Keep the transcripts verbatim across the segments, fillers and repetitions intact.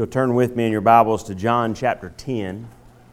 You'll turn with me in your Bibles to John chapter ten.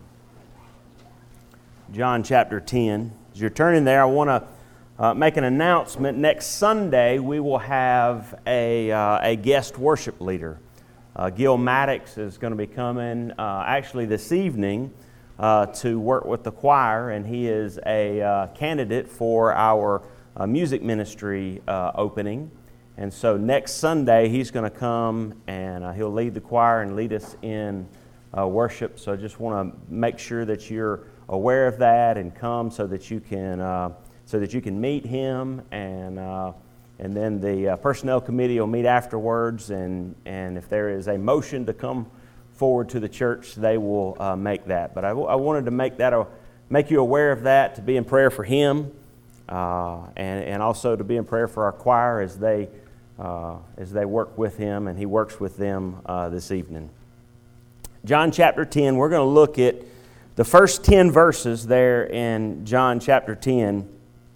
John chapter ten. As you're turning there, I want to uh, make an announcement. Next Sunday, we will have a, uh, a guest worship leader. Uh, Gil Maddox is going to be coming uh, actually this evening uh, to work with the choir, and he is a uh, candidate for our uh, music ministry uh, opening. And so next Sunday, he's going to come and uh, he'll lead the choir and lead us in uh, worship. So I just want to make sure that you're aware of that and come so that you can uh, so that you can meet him. And uh, and then the uh, personnel committee will meet afterwards. And, and if there is a motion to come forward to the church, they will uh, make that. But I, w- I wanted to make that a, make you aware of that, to be in prayer for him, uh, and and also to be in prayer for our choir as they. Uh, as they work with him, and he works with them uh, this evening. John chapter ten, we're going to look at the first ten verses there in John chapter ten.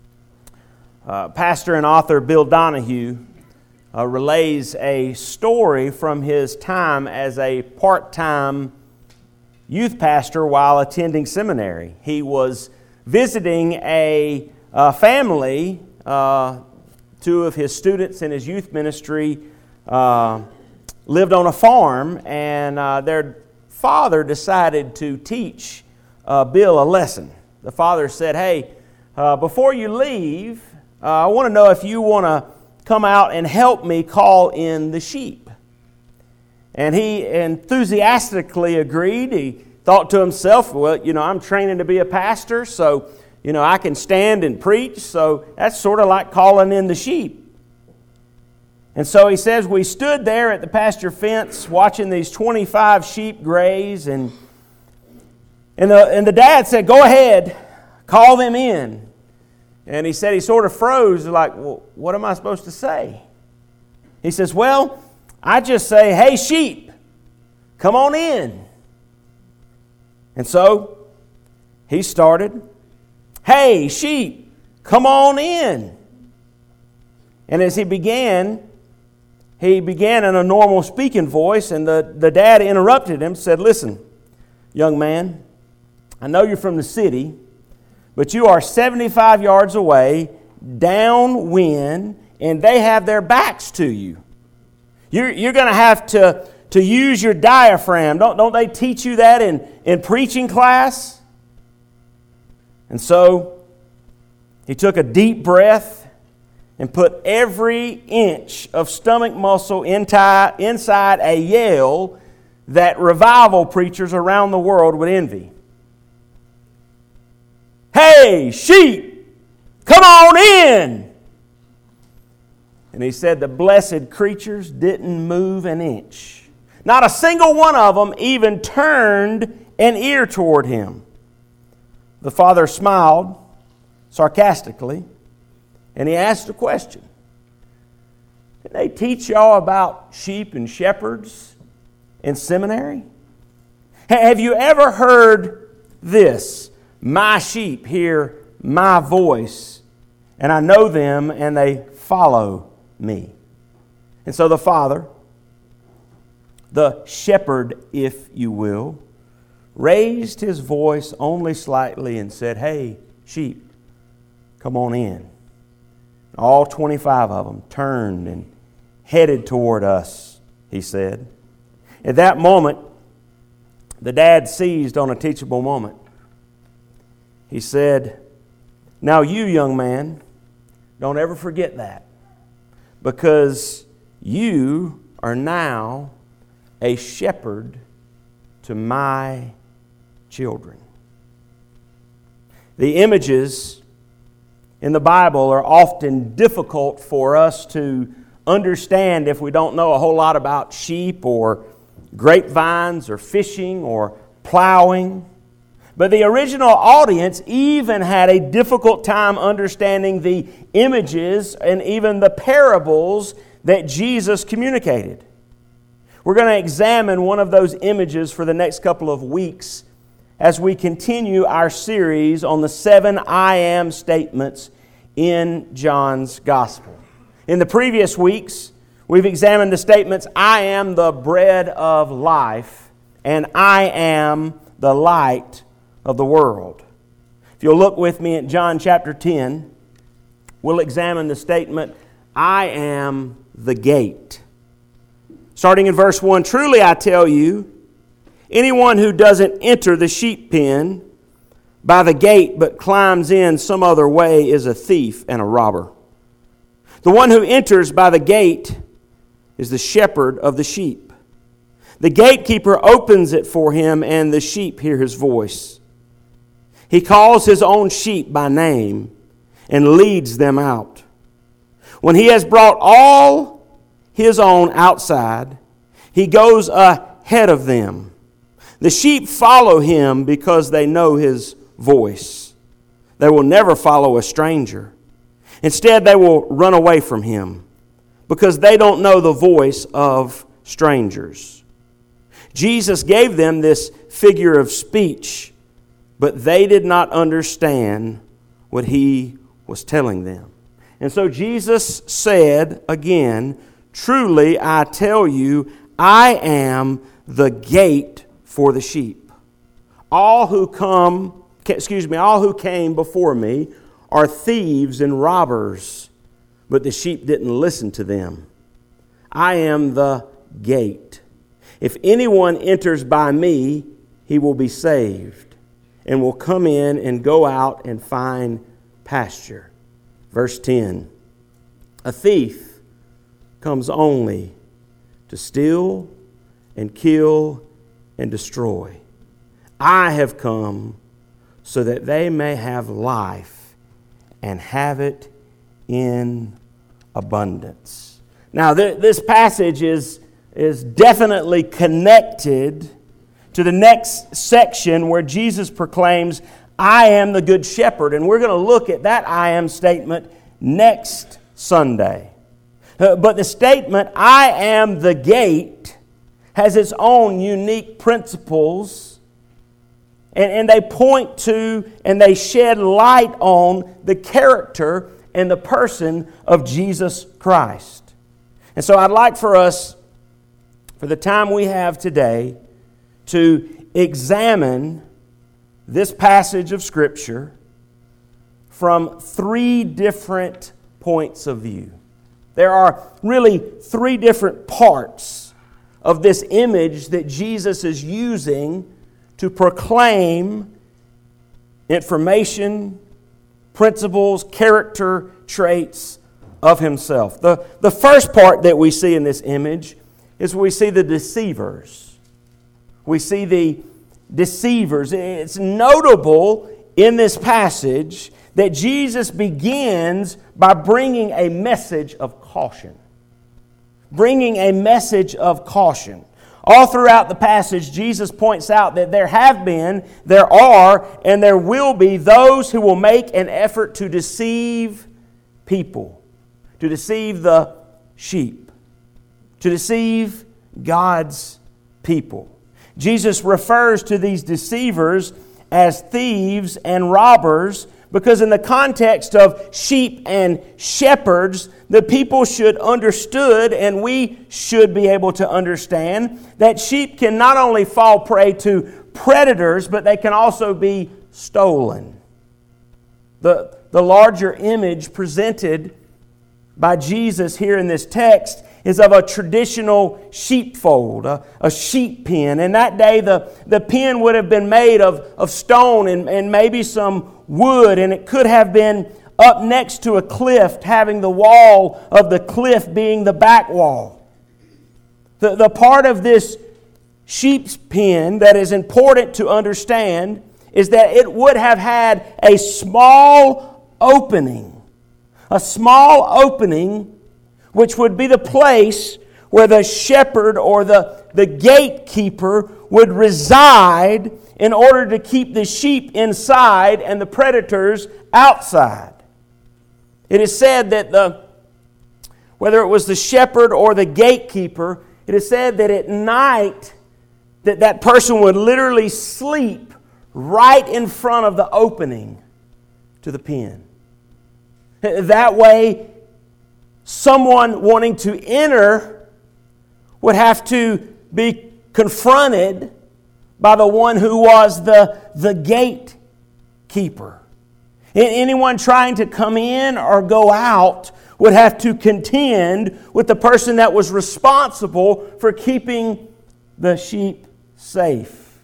Uh, pastor and author Bill Donahue uh, relays a story from his time as a part-time youth pastor while attending seminary. He was visiting a, a family uh, Two of his students in his youth ministry uh, lived on a farm, and uh, their father decided to teach uh, Bill a lesson. The father said, hey, uh, before you leave, uh, I want to know if you want to come out and help me call in the sheep. And he enthusiastically agreed. He thought to himself, well, you know, I'm training to be a pastor, so You know, I can stand and preach, so that's sort of like calling in the sheep. And so he says, we stood there at the pasture fence watching these twenty-five sheep graze, and and the, and the dad said, go ahead, call them in. And he said he sort of froze, like, well, what am I supposed to say? He says, well, I just say, hey, sheep, come on in. And so he started, hey, sheep, come on in. And as he began, he began in a normal speaking voice, and the, the dad interrupted him, said, listen, young man, I know you're from the city, but you are seventy-five yards away, downwind, and they have their backs to you. You're, you're going to have to, to use your diaphragm. Don't, don't they teach you that in, in preaching class? And so he took a deep breath and put every inch of stomach muscle inside a yell that revival preachers around the world would envy. Hey, sheep, come on in! And he said the blessed creatures didn't move an inch. Not a single one of them even turned an ear toward him. The father smiled sarcastically, and he asked a question. Did they teach y'all about sheep and shepherds in seminary? Have you ever heard this? My sheep hear my voice, and I know them, and they follow me. And so the father, the shepherd, if you will, raised his voice only slightly and said, hey, sheep, come on in. All twenty-five of them turned and headed toward us, he said. At that moment, the dad seized on a teachable moment. He said, now you, young man, don't ever forget that, because you are now a shepherd to my children. The images in the Bible are often difficult for us to understand if we don't know a whole lot about sheep or grapevines or fishing or plowing. But the original audience even had a difficult time understanding the images and even the parables that Jesus communicated. We're going to examine one of those images for the next couple of weeks as we continue our series on the seven I am statements in John's Gospel. In the previous weeks, we've examined the statements, I am the bread of life, and I am the light of the world. If you'll look with me at John chapter ten, we'll examine the statement, I am the gate. Starting in verse one, truly I tell you, anyone who doesn't enter the sheep pen by the gate but climbs in some other way is a thief and a robber. The one who enters by the gate is the shepherd of the sheep. The gatekeeper opens it for him, and the sheep hear his voice. He calls his own sheep by name and leads them out. When he has brought all his own outside, he goes ahead of them. The sheep follow him because they know his voice. They will never follow a stranger. Instead, they will run away from him because they don't know the voice of strangers. Jesus gave them this figure of speech, but they did not understand what he was telling them. And so Jesus said again, truly I tell you, I am the gate for the sheep. All who come, excuse me, all who came before me are thieves and robbers, but the sheep didn't listen to them. I am the gate. If anyone enters by me, he will be saved and will come in and go out and find pasture. Verse ten, a thief comes only to steal and kill and destroy. I have come so that they may have life and have it in abundance. Now, th- this passage is, is definitely connected to the next section where Jesus proclaims, I am the good shepherd. And we're going to look at that I am statement next Sunday. Uh, but the statement, I am the gate, has its own unique principles. And, and they point to and they shed light on the character and the person of Jesus Christ. And so I'd like for us, for the time we have today, to examine this passage of Scripture from three different points of view. There are really three different parts of this image that Jesus is using to proclaim information, principles, character traits of Himself. The, the first part that we see in this image is we see the deceivers. We see the deceivers. It's notable in this passage that Jesus begins by bringing a message of caution. Bringing a message of caution. All throughout the passage, Jesus points out that there have been, there are, and there will be those who will make an effort to deceive people, to deceive the sheep, to deceive God's people. Jesus refers to these deceivers as thieves and robbers because in the context of sheep and shepherds, the people should understood, and we should be able to understand, that sheep can not only fall prey to predators, but they can also be stolen. The, the larger image presented by Jesus here in this text is of a traditional sheepfold, a, a sheep pen. In that day, the, the pen would have been made of, of stone and, and maybe some wood, and it could have been up next to a cliff, having the wall of the cliff being the back wall. The, the part of this sheep's pen that is important to understand is that it would have had a small opening. A small opening which would be the place where the shepherd or the, the gatekeeper would reside in order to keep the sheep inside and the predators outside. It is said that the, whether it was the shepherd or the gatekeeper, it is said that at night that that person would literally sleep right in front of the opening to the pen. That way, someone wanting to enter would have to be confronted by the one who was the, the gatekeeper. Anyone trying to come in or go out would have to contend with the person that was responsible for keeping the sheep safe.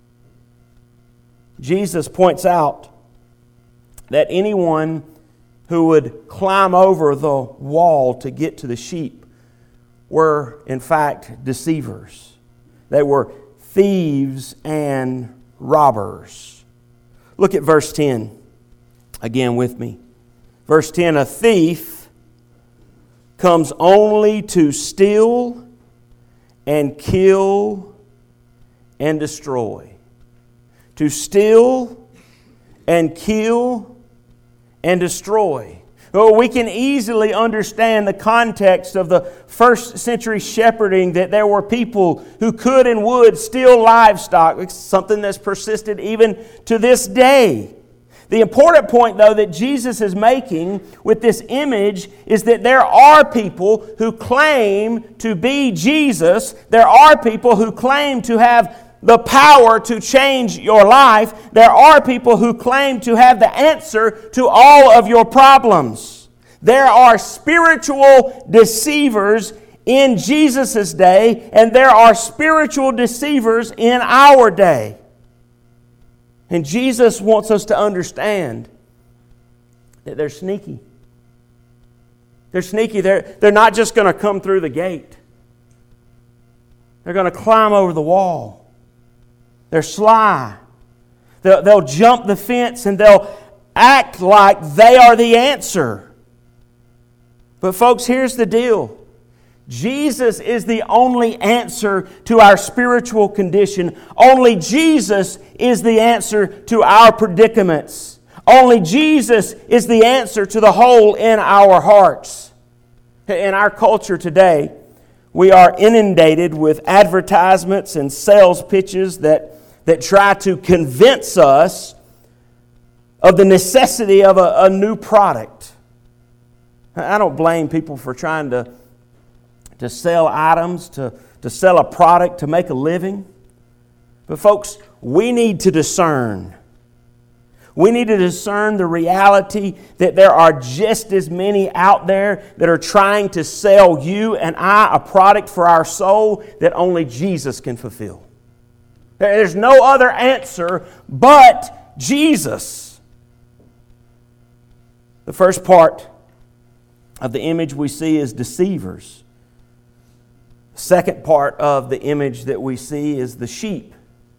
Jesus points out that anyone who would climb over the wall to get to the sheep were, in fact, deceivers. They were thieves and robbers. Look at verse ten again with me. Verse ten, a thief comes only to steal and kill and destroy. To steal and kill and destroy. Well, we can easily understand the context of the first century shepherding, that there were people who could and would steal livestock. It's something that's persisted even to this day. The important point, though, that Jesus is making with this image is that there are people who claim to be Jesus. There are people who claim to have the power to change your life. There are people who claim to have the answer to all of your problems. There are spiritual deceivers in Jesus' day, and there are spiritual deceivers in our day. And Jesus wants us to understand that they're sneaky. They're sneaky. They're, they're not just going to come through the gate. They're going to climb over the wall. They're sly. They'll, they'll jump the fence and they'll act like they are the answer. But folks, here's the deal. Jesus is the only answer to our spiritual condition. Only Jesus is the answer to our predicaments. Only Jesus is the answer to the hole in our hearts. In our culture today, we are inundated with advertisements and sales pitches that, that try to convince us of the necessity of a, a new product. I don't blame people for trying to, to sell items, to, to sell a product, to make a living. But folks, we need to discern. We need to discern the reality that there are just as many out there that are trying to sell you and I a product for our soul that only Jesus can fulfill. There's no other answer but Jesus. The first part of the image we see is deceivers. The second part of the image that we see is the sheep.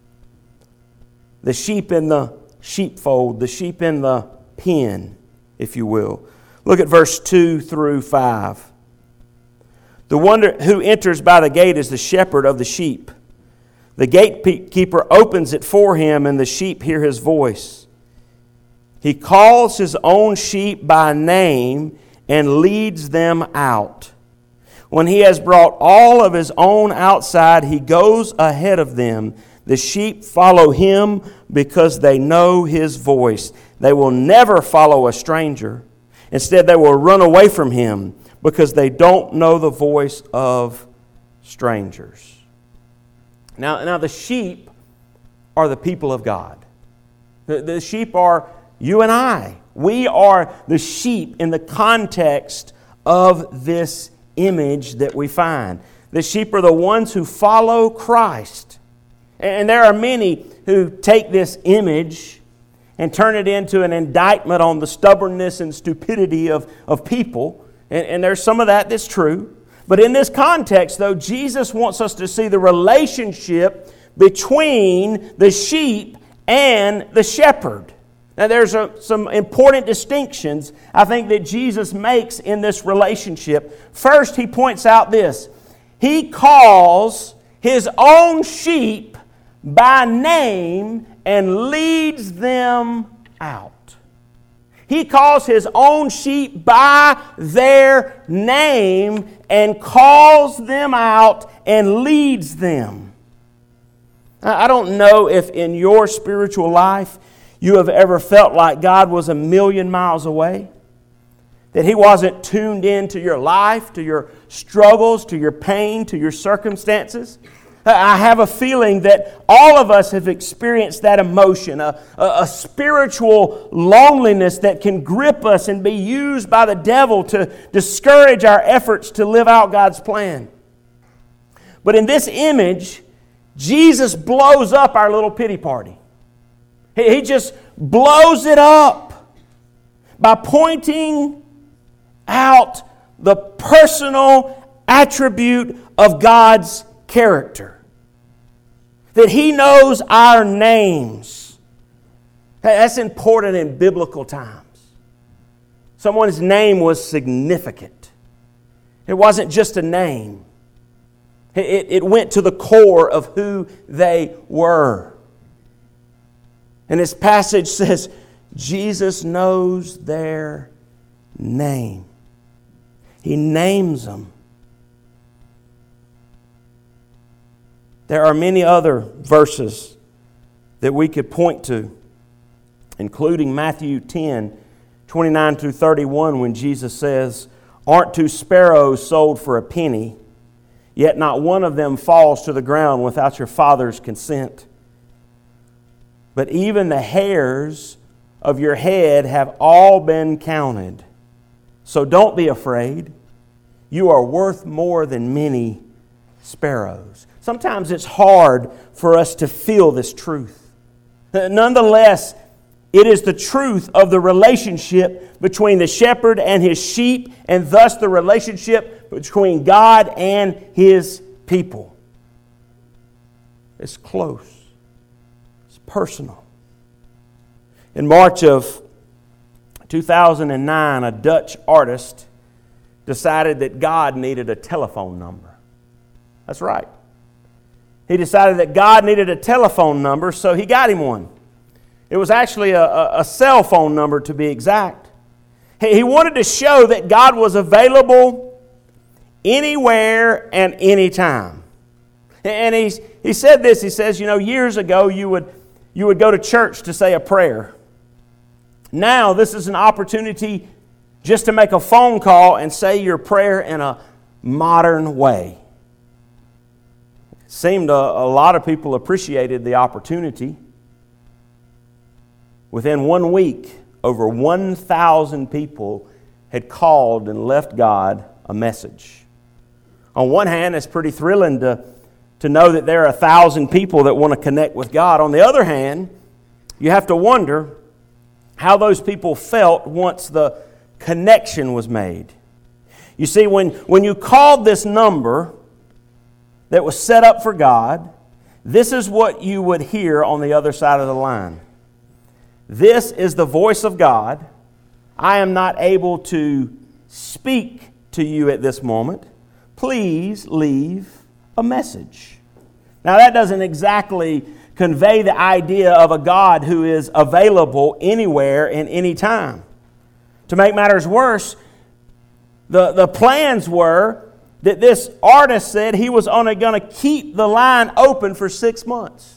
The sheep in the sheepfold, the sheep in the pen, if you will. Look at verse two through five. The one who enters by the gate is the shepherd of the sheep. The gatekeeper opens it for him, and the sheep hear his voice. He calls his own sheep by name and leads them out. When he has brought all of his own outside, he goes ahead of them. The sheep follow him because they know his voice. They will never follow a stranger. Instead, they will run away from him because they don't know the voice of strangers. Now, now the sheep are the people of God. The, the sheep are you and I. We are the sheep in the context of this image that we find. The sheep are the ones who follow Christ. And there are many who take this image and turn it into an indictment on the stubbornness and stupidity of, of people. And, and there's some of that that's true. But in this context, though, Jesus wants us to see the relationship between the sheep and the shepherd. Now, there's a, some important distinctions, I think, that Jesus makes in this relationship. First, he points out this. He calls his own sheep by name and leads them out. He calls his own sheep by their name and calls them out and leads them. I don't know if in your spiritual life you have ever felt like God was a million miles away. That He wasn't tuned into your life, to your struggles, to your pain, to your circumstances. I have a feeling that all of us have experienced that emotion, a, a, a spiritual loneliness that can grip us and be used by the devil to discourage our efforts to live out God's plan. But in this image, Jesus blows up our little pity party. He, he just blows it up by pointing out the personal attribute of God's character. That He knows our names. That's important in biblical times. Someone's name was significant. It wasn't just a name. It, it went to the core of who they were. And this passage says, Jesus knows their name. He names them. There are many other verses that we could point to, including Matthew ten, twenty-nine through thirty-one, when Jesus says, "Aren't two sparrows sold for a penny? Yet not one of them falls to the ground without your Father's consent. But even the hairs of your head have all been counted. So don't be afraid. You are worth more than many sparrows." Sometimes it's hard for us to feel this truth. Nonetheless, it is the truth of the relationship between the shepherd and his sheep, and thus the relationship between God and His people. It's close. It's personal. In March of two thousand nine, a Dutch artist decided that God needed a telephone number. That's right. He decided that God needed a telephone number, so he got him one. It was actually a, a, a cell phone number, to be exact. He, he wanted to show that God was available anywhere and anytime. And he's, he said this, he says, you know, years ago you would, you would go to church to say a prayer. Now this is an opportunity just to make a phone call and say your prayer in a modern way. Seemed a, a lot of people appreciated the opportunity. Within one week, over one thousand people had called and left God a message. On one hand, it's pretty thrilling to, to know that there are a thousand people that want to connect with God. On the other hand, you have to wonder how those people felt once the connection was made. You see, when, when you called this number that was set up for God, this is what you would hear on the other side of the line. "This is the voice of God. I am not able to speak to you at this moment. Please leave a message." Now that doesn't exactly convey the idea of a God who is available anywhere and any time. To make matters worse, the, the plans were that this artist said he was only going to keep the line open for six months.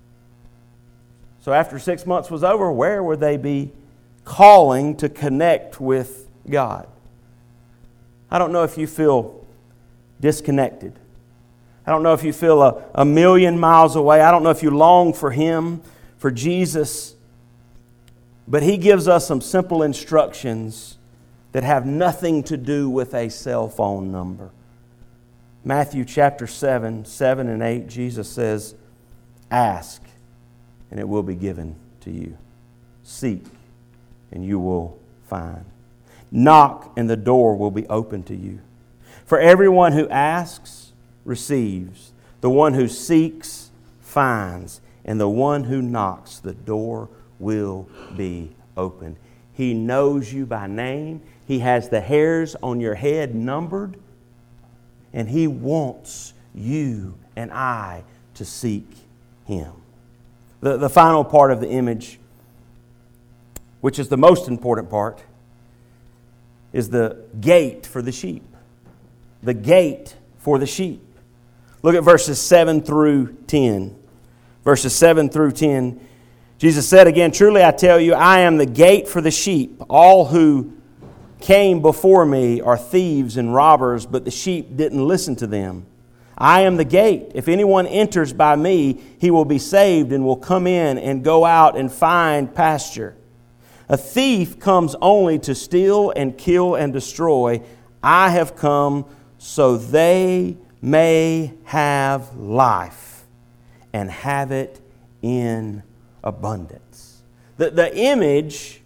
So after six months was over, where would they be calling to connect with God? I don't know if you feel disconnected. I don't know if you feel a, a million miles away. I don't know if you long for Him, for Jesus. But He gives us some simple instructions that have nothing to do with a cell phone number. Matthew chapter seven, seven and eight, Jesus says, "Ask, and it will be given to you. Seek, and you will find. Knock, and the door will be open to you. For everyone who asks, receives. The one who seeks, finds. And the one who knocks, the door will be opened." He knows you by name. He has the hairs on your head numbered. And He wants you and I to seek Him. The, the final part of the image, which is the most important part, is the gate for the sheep. The gate for the sheep. Look at verses seven through ten. Verses seven through ten. Jesus said again, "Truly I tell you, I am the gate for the sheep. All who came before me are thieves and robbers, but the sheep didn't listen to them. I am the gate. If anyone enters by me, he will be saved and will come in and go out and find pasture. A thief comes only to steal and kill and destroy. I have come so they may have life and have it in abundance. The, the image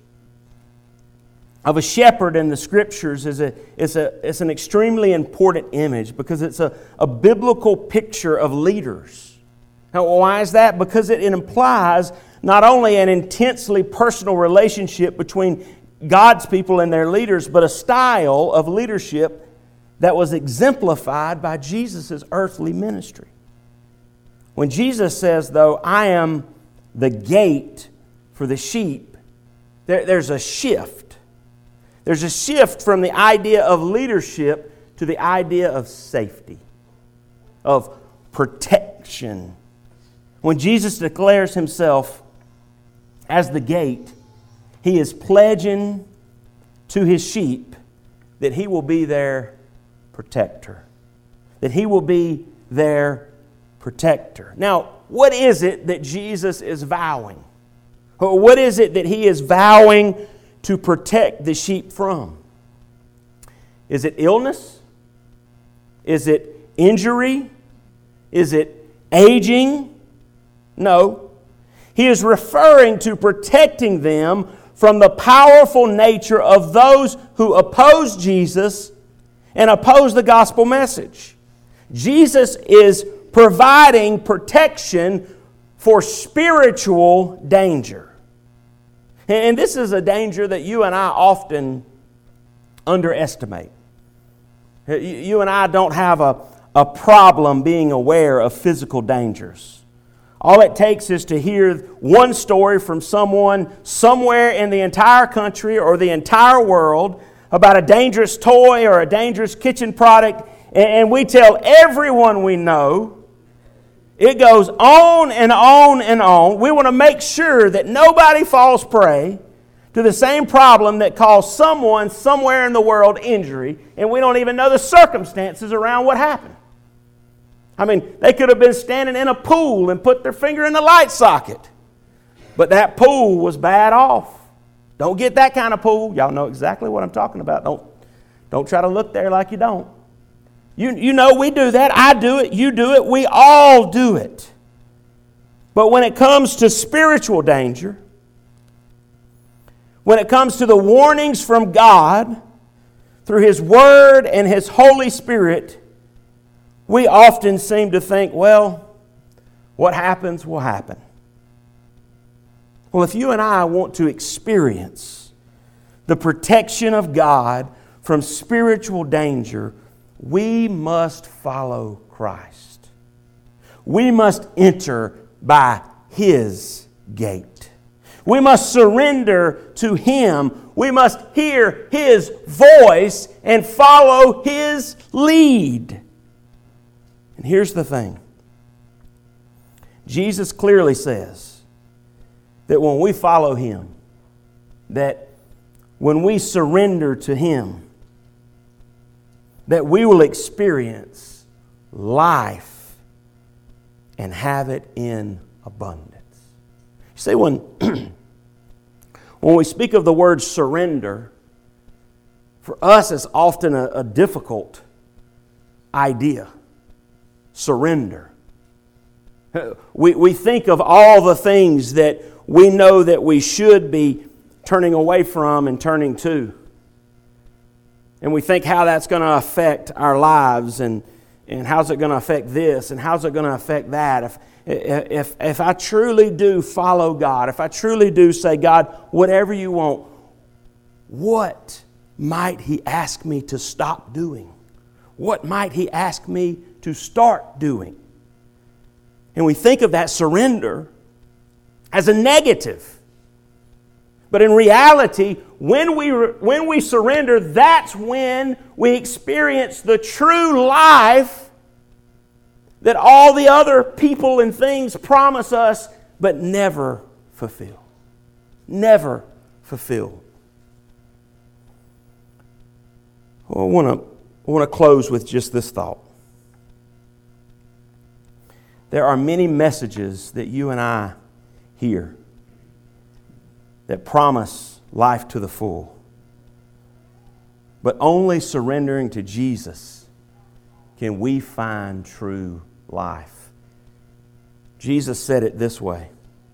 of a shepherd in the Scriptures is a, is a, it's an extremely important image because it's a, a biblical picture of leaders. Now, why is that? Because it, it implies not only an intensely personal relationship between God's people and their leaders, but a style of leadership that was exemplified by Jesus' earthly ministry. When Jesus says, though, I am the gate for the sheep, there, there's a shift. There's a shift from the idea of leadership to the idea of safety, of protection. When Jesus declares Himself as the gate, He is pledging to His sheep that He will be their protector. That He will be their protector. Now, what is it that Jesus is vowing? What is it that He is vowing to protect the sheep from? Is it illness? Is it injury? Is it aging? No. He is referring to protecting them from the powerful nature of those who oppose Jesus and oppose the gospel message. Jesus is providing protection for spiritual danger. And this is a danger that you and I often underestimate. You and I don't have a, a problem being aware of physical dangers. All it takes is to hear one story from someone somewhere in the entire country or the entire world about a dangerous toy or a dangerous kitchen product, and we tell everyone we know. It goes on and on and on. We want to make sure that nobody falls prey to the same problem that caused someone somewhere in the world injury, and we don't even know the circumstances around what happened. I mean, they could have been standing in a pool and put their finger in the light socket, but that pool was bad off. Don't get that kind of pool. Y'all know exactly what I'm talking about. Don't, don't try to look there like you don't. You, you know we do that. I do it. You do it. We all do it. But when it comes to spiritual danger, when it comes to the warnings from God through His Word and His Holy Spirit, we often seem to think, well, what happens will happen. Well, if you and I want to experience the protection of God from spiritual danger, we must follow Christ. We must enter by His gate. We must surrender to Him. We must hear His voice and follow His lead. And here's the thing. Jesus clearly says that when we follow Him, that when we surrender to Him, that we will experience life and have it in abundance. You see, when, when we speak of the word surrender, for us it's often a, a difficult idea. Surrender. We, we think of all the things that we know that we should be turning away from and turning to. And we think how that's going to affect our lives and, and how's it going to affect this and how's it going to affect that. If, if, if I truly do follow God, if I truly do say, God, whatever you want, what might He ask me to stop doing? What might He ask me to start doing? And we think of that surrender as a negative. But in reality, when we, when we surrender, that's when we experience the true life that all the other people and things promise us, but never fulfill. Never fulfill. Well, I want to I want to close with just this thought. There are many messages that you and I hear that promise life to the full. But only surrendering to Jesus can we find true life. Jesus said it this way: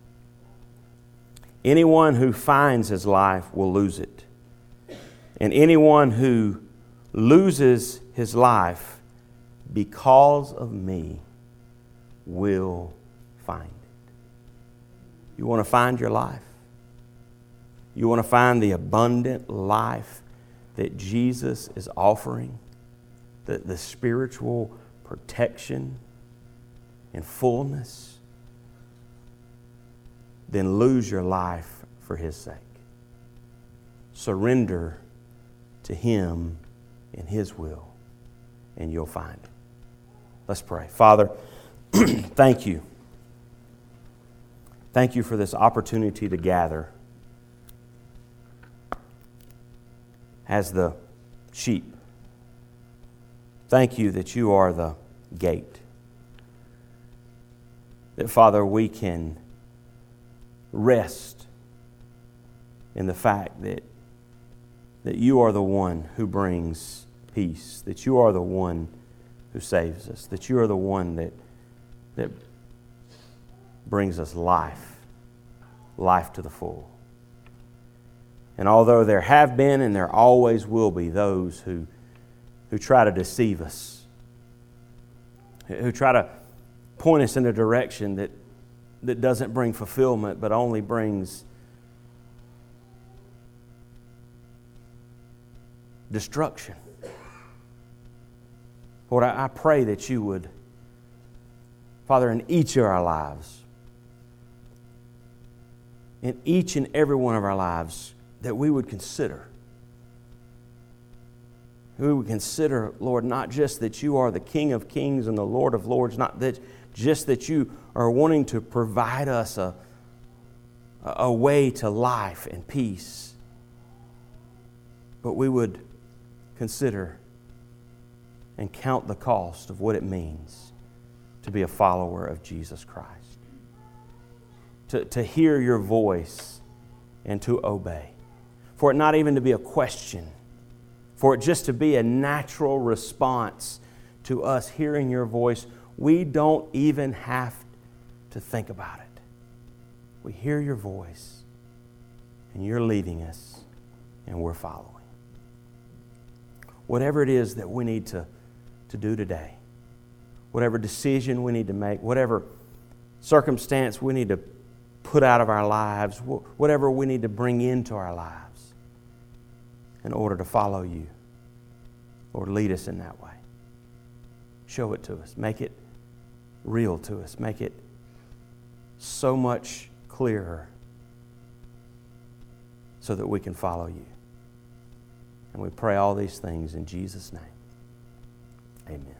anyone who finds his life will lose it. And anyone who loses his life because of me will find it. You want to find your life? You want to find the abundant life that Jesus is offering? The, the spiritual protection and fullness? Then lose your life for His sake. Surrender to Him and His will, and you'll find it. Let's pray. Father, thank you. Thank you for this opportunity to gather as the sheep. Thank you that you are the gate. That, Father, we can rest in the fact that, that you are the one who brings peace, that you are the one who saves us, that you are the one that, that brings us life, life to the full. And although there have been and there always will be those who, who try to deceive us, who try to point us in a direction that, that doesn't bring fulfillment but only brings destruction. Lord, I, I pray that you would, Father, in each of our lives, in each and every one of our lives, that we would consider. We would consider, Lord, not just that you are the King of Kings and the Lord of Lords, not that just that you are wanting to provide us a, a way to life and peace, but we would consider and count the cost of what it means to be a follower of Jesus Christ. To, to hear your voice and to obey. For it not even to be a question. For it just to be a natural response to us hearing your voice. We don't even have to think about it. We hear your voice and you're leading us and we're following. Whatever it is that we need to, to do today, whatever decision we need to make, whatever circumstance we need to put out of our lives, whatever we need to bring into our lives in order to follow you. Lord, lead us in that way. Show it to us. Make it real to us. Make it so much clearer so that we can follow you. And we pray all these things in Jesus' name. Amen.